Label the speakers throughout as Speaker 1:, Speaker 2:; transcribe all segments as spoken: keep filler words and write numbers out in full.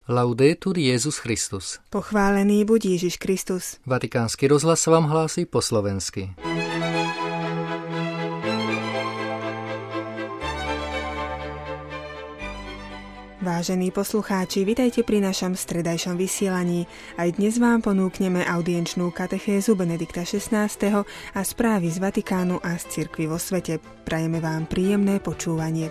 Speaker 1: Laudetur Jesus Christus.
Speaker 2: Pochválený buď Ježiš Kristus.
Speaker 1: Vatikánsky rozhlas vám hlási po slovensky.
Speaker 2: Vážení poslucháči, vitajte pri našom stredajšom vysielaní. Aj dnes vám ponúkneme audienčnú katechézu Benedikta šestnásteho a správy z Vatikánu a z cirkvi vo svete. Prajeme vám príjemné počúvanie.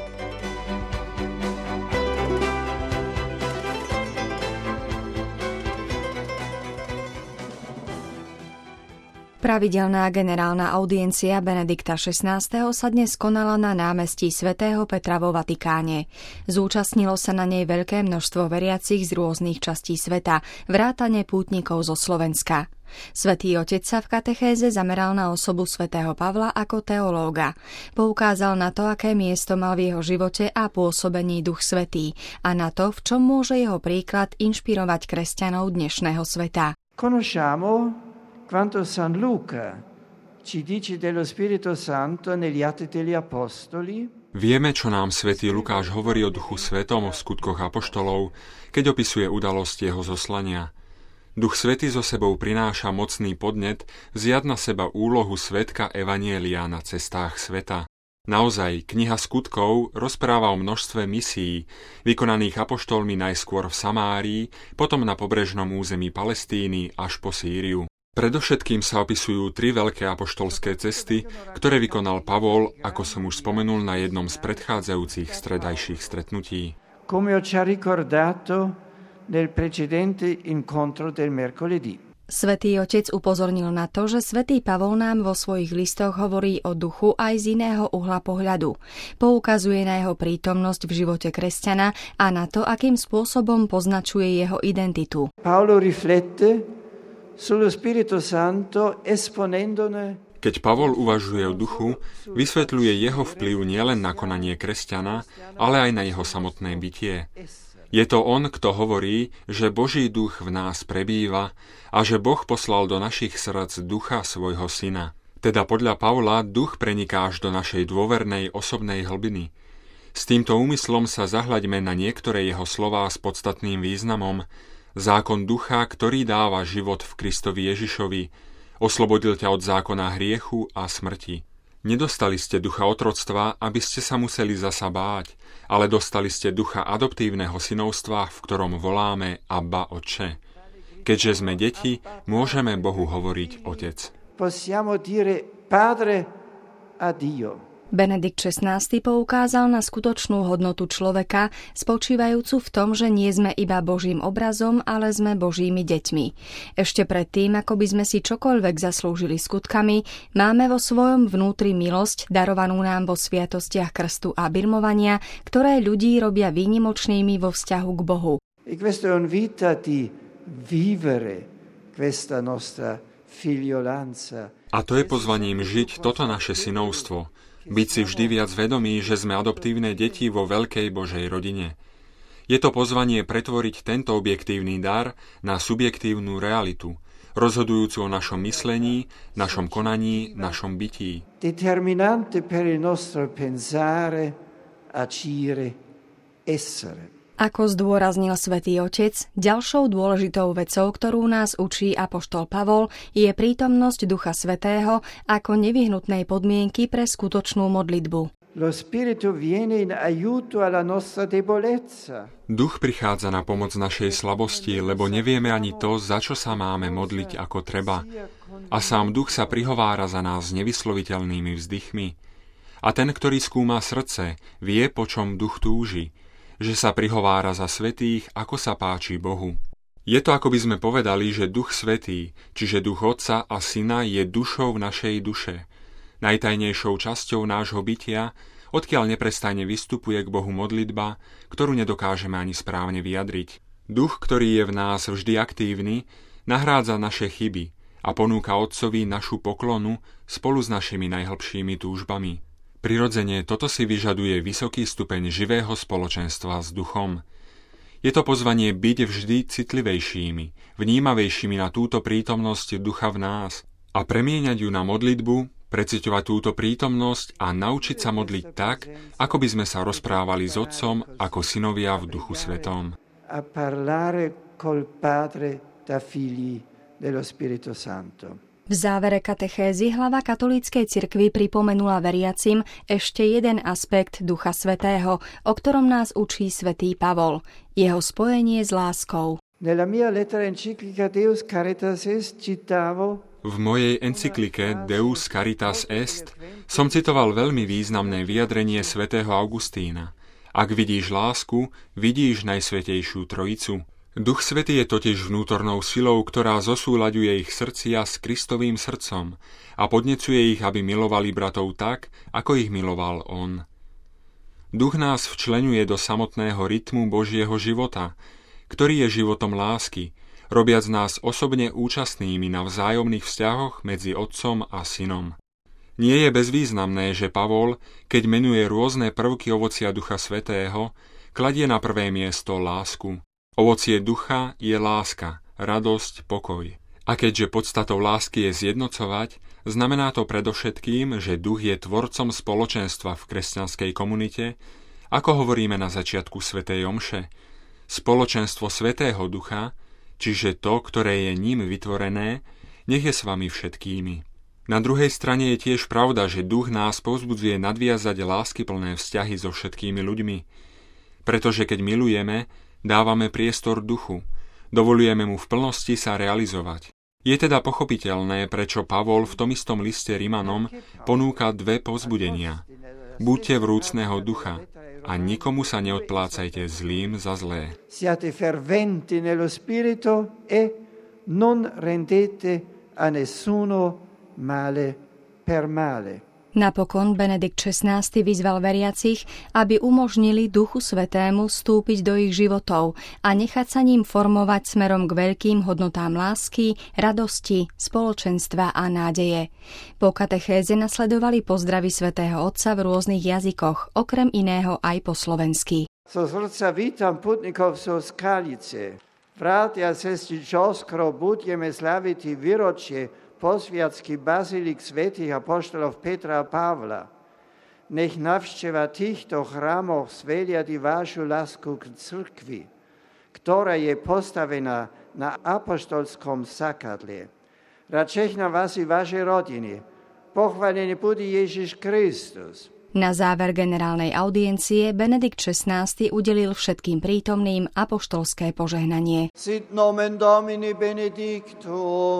Speaker 3: Pravidelná generálna audiencia Benedikta šestnásteho sa dnes konala na námestí svätého Petra vo Vatikáne. Zúčastnilo sa na nej veľké množstvo veriacich z rôznych častí sveta, vrátane pútnikov zo Slovenska. Svätý Otec sa v katechéze zameral na osobu svätého Pavla ako teológa. Poukázal na to, aké miesto mal v jeho živote a pôsobení Duch Svätý a na to, v čom môže jeho príklad inšpirovať kresťanov dnešného sveta.
Speaker 4: Conosciamo quanto San Luca ci dice dello Spirito Santo negli Atti degli Apostoli.
Speaker 5: Vieme, čo nám svätý Lukáš hovorí o Duchu Svätom v skutkoch apoštolov, keď opisuje udalosť jeho zoslania. Duch Svätý so sebou prináša mocný podnet vziať na seba úlohu svedka evanjelia na cestách sveta. Naozaj, kniha skutkov rozpráva o množstve misií, vykonaných apoštolmi najskôr v Samárii, potom na pobrežnom území Palestíny až po Sýriu. Predovšetkým sa opisujú tri veľké apoštolské cesty, ktoré vykonal Pavol, ako som už spomenul na jednom z predchádzajúcich stredajších stretnutí.
Speaker 4: Come ho già ricordato nel precedente incontro del mercoledì.
Speaker 3: Svätý Otec upozornil na to, že svätý Pavol nám vo svojich listoch hovorí o duchu aj z iného uhla pohľadu. Poukazuje na jeho prítomnosť v živote kresťana a na to, akým spôsobom poznačuje jeho identitu.
Speaker 4: Paolo riflette sullo Spirito Santo esponendone.
Speaker 5: Keď Pavol uvažuje o duchu, vysvetľuje jeho vplyv nielen na konanie kresťana, ale aj na jeho samotné bytie. Je to on, kto hovorí, že Boží duch v nás prebýva a že Boh poslal do našich srdc ducha svojho syna. Teda podľa Pavla duch preniká až do našej dôvernej osobnej hlbiny. S týmto úmyslom sa zahľaďme na niektoré jeho slová s podstatným významom. Zákon ducha, ktorý dáva život v Kristovi Ježišovi, oslobodil ťa od zákona hriechu a smrti. Nedostali ste ducha otroctva, aby ste sa museli zasa báť, ale dostali ste ducha adoptívneho synovstva, v ktorom voláme Abba, Otče. Keďže sme deti, môžeme Bohu hovoriť Otec.
Speaker 4: Possiamo dire Padre a Dio.
Speaker 3: Benedikt šestnásty poukázal na skutočnú hodnotu človeka, spočívajúcu v tom, že nie sme iba Božím obrazom, ale sme Božími deťmi. Ešte predtým, ako by sme si čokoľvek zaslúžili skutkami, máme vo svojom vnútri milosť, darovanú nám vo sviatostiach krstu a birmovania, ktoré ľudí robia výnimočnými vo vzťahu k Bohu.
Speaker 4: E questo è un vita di vivere questa nostra figliolanza.
Speaker 5: A to je pozvaním žiť toto naše synovstvo. Byť si vždy viac vedomí, že sme adoptívne deti vo veľkej Božej rodine. Je to pozvanie pretvoriť tento objektívny dar na subjektívnu realitu, rozhodujúcu o našom myslení, našom konaní, našom bytí.
Speaker 4: Determinante per il nostro pensare, agire, essere.
Speaker 3: Ako zdôraznil svätý Otec, ďalšou dôležitou vecou, ktorú nás učí apoštol Pavol, je prítomnosť Ducha Svätého ako nevyhnutnej podmienky pre skutočnú modlitbu.
Speaker 4: Lo Spirito viene in aiuto alla nostra debolezza.
Speaker 5: Duch prichádza na pomoc našej slabosti, lebo nevieme ani to, za čo sa máme modliť ako treba. A sám Duch sa prihovára za nás nevysloviteľnými vzdychmi. A ten, ktorý skúma srdce, vie, po čom Duch túži, že sa prihovára za svätých, ako sa páči Bohu. Je to, ako by sme povedali, že Duch Svätý, čiže Duch Otca a Syna, je dušou našej duše, najtajnejšou časťou nášho bytia, odkiaľ neprestajne vystupuje k Bohu modlitba, ktorú nedokážeme ani správne vyjadriť. Duch, ktorý je v nás vždy aktívny, nahrádza naše chyby a ponúka Otcovi našu poklonu spolu s našimi najhlbšími túžbami. Prirodzene toto si vyžaduje vysoký stupeň živého spoločenstva s Duchom. Je to pozvanie byť vždy citlivejšími, vnímavejšími na túto prítomnosť Ducha v nás a premieňať ju na modlitbu, preciťovať túto prítomnosť a naučiť sa modliť tak, ako by sme sa rozprávali s Otcom ako synovia v Duchu Svetom.
Speaker 4: a parlare col Padre da figli dello Spirito Santo.
Speaker 3: V závere katechézy hlava katolíckej cirkvi pripomenula veriacim ešte jeden aspekt Ducha Svätého, o ktorom nás učí svätý Pavol, jeho spojenie s láskou.
Speaker 4: Nella mia lettera enciclica Deus Caritas Est citavo
Speaker 5: V mojej encyklike Deus Caritas Est som citoval veľmi významné vyjadrenie svätého Augustína. Ak vidíš lásku, vidíš Najsvätejšiu Trojicu. Duch Svätý je totiž vnútornou silou, ktorá zosúľaďuje ich srdcia s Kristovým srdcom a podnecuje ich, aby milovali bratov tak, ako ich miloval on. Duch nás včleňuje do samotného rytmu Božieho života, ktorý je životom lásky, robiac nás osobne účastnými na vzájomných vzťahoch medzi Otcom a Synom. Nie je bezvýznamné, že Pavol, keď menuje rôzne prvky ovocia Ducha Svätého, kladie na prvé miesto lásku. Ovocie ducha je láska, radosť, pokoj. A keďže podstatou lásky je zjednocovať, znamená to predovšetkým, že duch je tvorcom spoločenstva v kresťanskej komunite, ako hovoríme na začiatku svätej omše. Spoločenstvo Svätého Ducha, čiže to, ktoré je ním vytvorené, nech je s vami všetkými. Na druhej strane je tiež pravda, že duch nás povzbudzuje nadviazať láskyplné vzťahy so všetkými ľuďmi. Pretože keď milujeme, dávame priestor duchu, dovolujeme mu v plnosti sa realizovať. Je teda pochopiteľné, prečo Pavol v tom istom liste Rimanom ponúka dve povzbudenia. Buďte vrúcneho ducha a nikomu sa neodplácajte zlým za zlé.
Speaker 4: Siate ferventi nello spirito e non rendete a nessuno male per male.
Speaker 3: Napokon Benedikt šestnásty vyzval veriacich, aby umožnili Duchu Svätému vstúpiť do ich životov a nechať sa ním formovať smerom k veľkým hodnotám lásky, radosti, spoločenstva a nádeje. Po katechéze nasledovali pozdravy svätého Otca v rôznych jazykoch, okrem iného aj po slovensky.
Speaker 4: So srdca vítam putnikov zo Skalice. Vrátia cesti čoskoro budeme slaviti výročie posviacky bazílik svätých apoštolov Petra a Pavla. Nech navšteva týchto chrámoch sveliadi vašu lásku k cirkvi, ktorá je postavená na apoštolskom základle. Račechna vás i vaše rodiny. Pochválený bude Ježiš Kristus.
Speaker 3: Na záver generálnej audiencie Benedikt šestnásty udelil všetkým prítomným apoštolské požehnanie.
Speaker 4: Sit nomen Domini benedictum.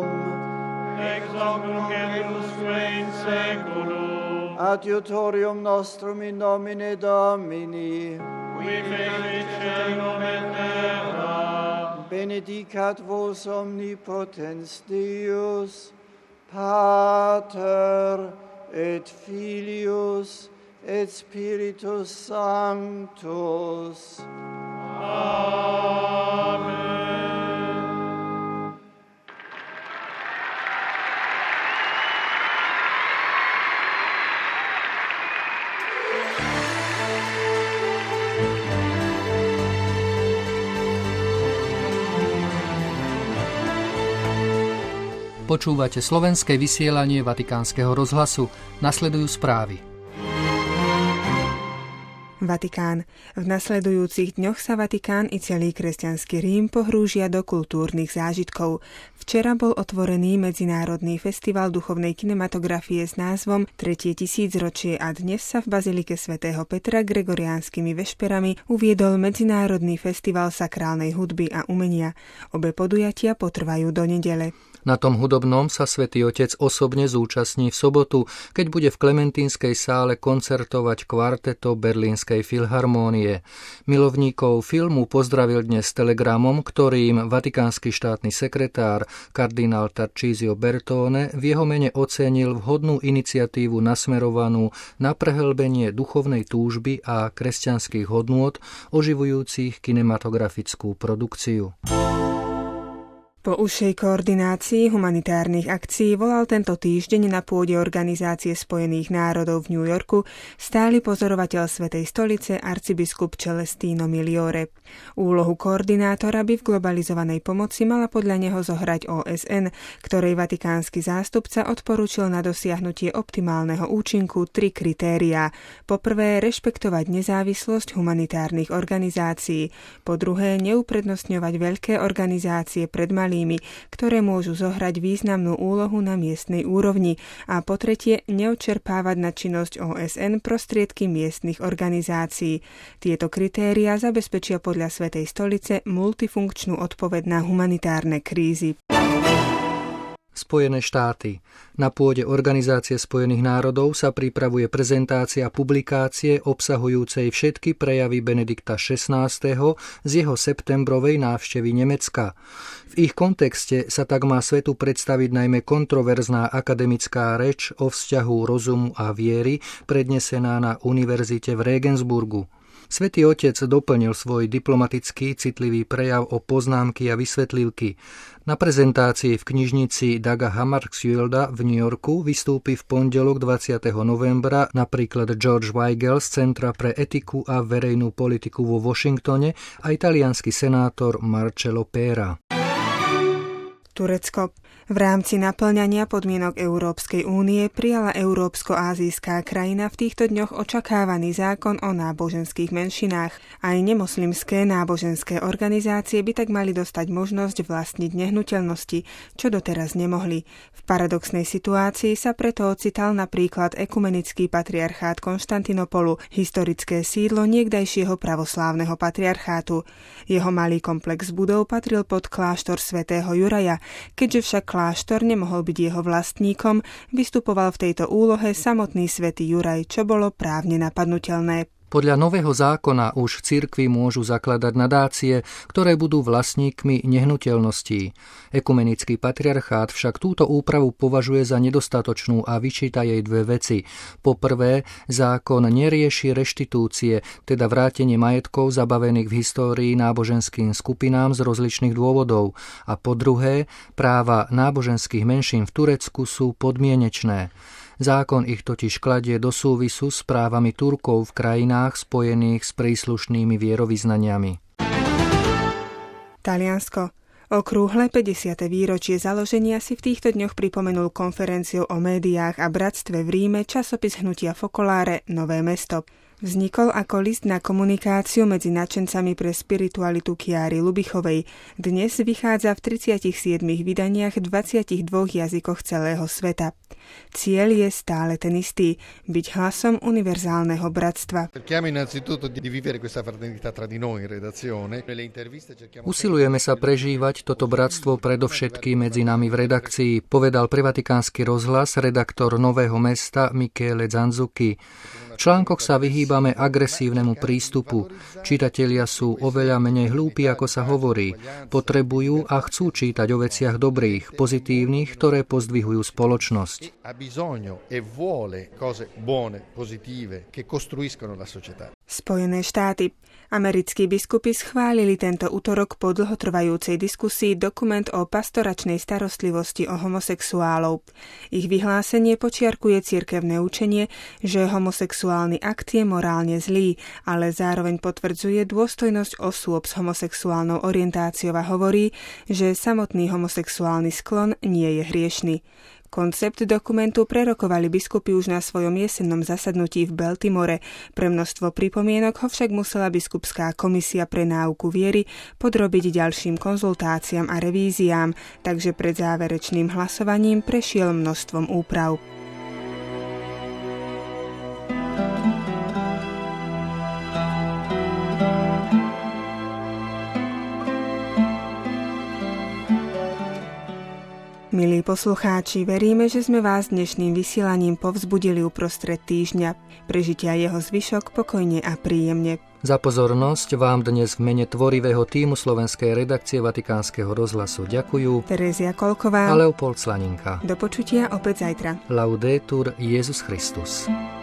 Speaker 6: Ex hoc nunc et usque in saeculum.
Speaker 4: Adiutorium nostrum in nomine Domini.
Speaker 6: Qui fecit caelum et terra.
Speaker 4: Benedicat vos omnipotens Deus, Pater et Filius et Spiritus Sanctus.
Speaker 6: Amen.
Speaker 1: Počúvate slovenské vysielanie Vatikánskeho rozhlasu. Nasledujú správy.
Speaker 2: Vatikán. V nasledujúcich dňoch sa Vatikán i celý kresťanský Rím pohrúžia do kultúrnych zážitkov. Včera bol otvorený Medzinárodný festival duchovnej kinematografie s názvom Tretie tisícročie a dnes sa v Bazilike svätého Petra gregoriánskymi vešperami uviedol Medzinárodný festival sakrálnej hudby a umenia. Obe podujatia potrvajú do nedele.
Speaker 1: Na tom hudobnom sa Svätý Otec osobne zúčastní v sobotu, keď bude v Klementínskej sále koncertovať kvarteto Berlínskej filharmónie. Milovníkov filmu pozdravil dnes telegramom, ktorým vatikánsky štátny sekretár kardinál Tarcísio Bertone v jeho mene ocenil vhodnú iniciatívu nasmerovanú na prehlbenie duchovnej túžby a kresťanských hodnôt oživujúcich kinematografickú produkciu.
Speaker 2: Po užšej koordinácii humanitárnych akcií volal tento týždeň na pôde Organizácie spojených národov v New Yorku stály pozorovateľ Svätej stolice arcibiskup Celestino Migliore. Úlohu koordinátora by v globalizovanej pomoci mala podľa neho zohrať ó es en, ktorej vatikánsky zástupca odporúčil na dosiahnutie optimálneho účinku tri kritériá. Po prvé, rešpektovať nezávislosť humanitárnych organizácií. Po druhé, neuprednostňovať veľké organizácie pred malými, ktoré môžu zohrať významnú úlohu na miestnej úrovni, a po tretie neodčerpávať na činnosť ó es en prostriedky miestnych organizácií. Tieto kritériá zabezpečia podľa Svätej stolice multifunkčnú odpoveď na humanitárne krízy.
Speaker 1: Spojené štáty. Na pôde Organizácie spojených národov sa pripravuje prezentácia publikácie obsahujúcej všetky prejavy Benedikta šestnásteho z jeho septembrovej návštevy Nemecka. V ich kontexte sa tak má svetu predstaviť najmä kontroverzná akademická reč o vzťahu rozumu a viery prednesená na univerzite v Regensburgu. Svätý Otec doplnil svoj diplomatický citlivý prejav o poznámky a vysvetlivky. Na prezentácii v knižnici Daga Hammarskjölda v New Yorku vystúpi v pondelok dvadsiateho novembra napríklad George Weigel z Centra pre etiku a verejnú politiku vo Washingtone a italiansky senátor Marcello Pera.
Speaker 2: Turecko. V rámci naplňania podmienok Európskej únie prijala európsko-ázijská krajina v týchto dňoch očakávaný zákon o náboženských menšinách. Aj nemoslimské náboženské organizácie by tak mali dostať možnosť vlastniť nehnuteľnosti, čo doteraz nemohli. V paradoxnej situácii sa preto ocital napríklad ekumenický patriarchát Konštantinopolu, historické sídlo niekdajšieho pravoslávneho patriarchátu. Jeho malý komplex budov patril pod kláštor svätého Juraja, keďže však kláštor nemohol byť jeho vlastníkom, vystupoval v tejto úlohe samotný svätý Juraj, čo bolo právne napadnuteľné.
Speaker 1: Podľa nového zákona už cirkvi môžu zakladať nadácie, ktoré budú vlastníkmi nehnuteľností. Ekumenický patriarchát však túto úpravu považuje za nedostatočnú a vyčíta jej dve veci. Po prvé, zákon nerieši reštitúcie, teda vrátenie majetkov zabavených v histórii náboženským skupinám z rozličných dôvodov. A po druhé, práva náboženských menšín v Turecku sú podmienečné. Zákon ich totiž kladie do súvisu s právami Turkov v krajinách spojených s príslušnými vierovyznaniami.
Speaker 2: Taliansko. Okrúhle päťdesiate výročie založenia si v týchto dňoch pripomenul konferenciou o médiách a bratstve v Ríme časopis hnutia Focolare Nové mesto. Vznikol ako list na komunikáciu medzi nadšencami pre spiritualitu Chiary Lubichovej. Dnes vychádza v tridsiatich siedmich vydaniach v dvadsiatich dvoch jazykoch celého sveta. Cieľ je stále ten istý, byť hlasom univerzálneho bratstva.
Speaker 1: Usilujeme sa prežívať toto bratstvo predovšetkým medzi nami v redakcii, povedal pre Vatikánsky rozhlas redaktor Nového mesta Michele Zanzucchi. V článkoch sa vyhýbame agresívnemu prístupu. Čitatelia sú oveľa menej hlúpi, ako sa hovorí. Potrebujú a chcú čítať o veciach dobrých, pozitívnych, ktoré pozdvihujú spoločnosť.
Speaker 2: Spojené štáty. Americkí biskupy schválili tento utorok po dlhotrvajúcej diskusii dokument o pastoračnej starostlivosti o homosexuálov. Ich vyhlásenie počiarkuje cirkevné učenie, že homosexuálny akt je morálne zlý, ale zároveň potvrdzuje dôstojnosť osôb s homosexuálnou orientáciou a hovorí, že samotný homosexuálny sklon nie je hriešny. Koncept dokumentu prerokovali biskupy už na svojom jesennom zasadnutí v Baltimore. Pre množstvo pripomienok ho však musela biskupská komisia pre náuku viery podrobiť ďalším konzultáciám a revíziám, takže pred záverečným hlasovaním prešiel množstvom úprav. Milí poslucháči, veríme, že sme vás dnešným vysielaním povzbudili uprostred týždňa. Prežitia jeho zvyšok pokojne a príjemne.
Speaker 1: Za pozornosť vám dnes v mene tvorivého tímu slovenskej redakcie Vatikánskeho rozhlasu ďakujú
Speaker 2: Terezia Kolková
Speaker 1: a Leopold Slaninka.
Speaker 2: Do počutia opäť zajtra.
Speaker 1: Laudetur Jesus Christus.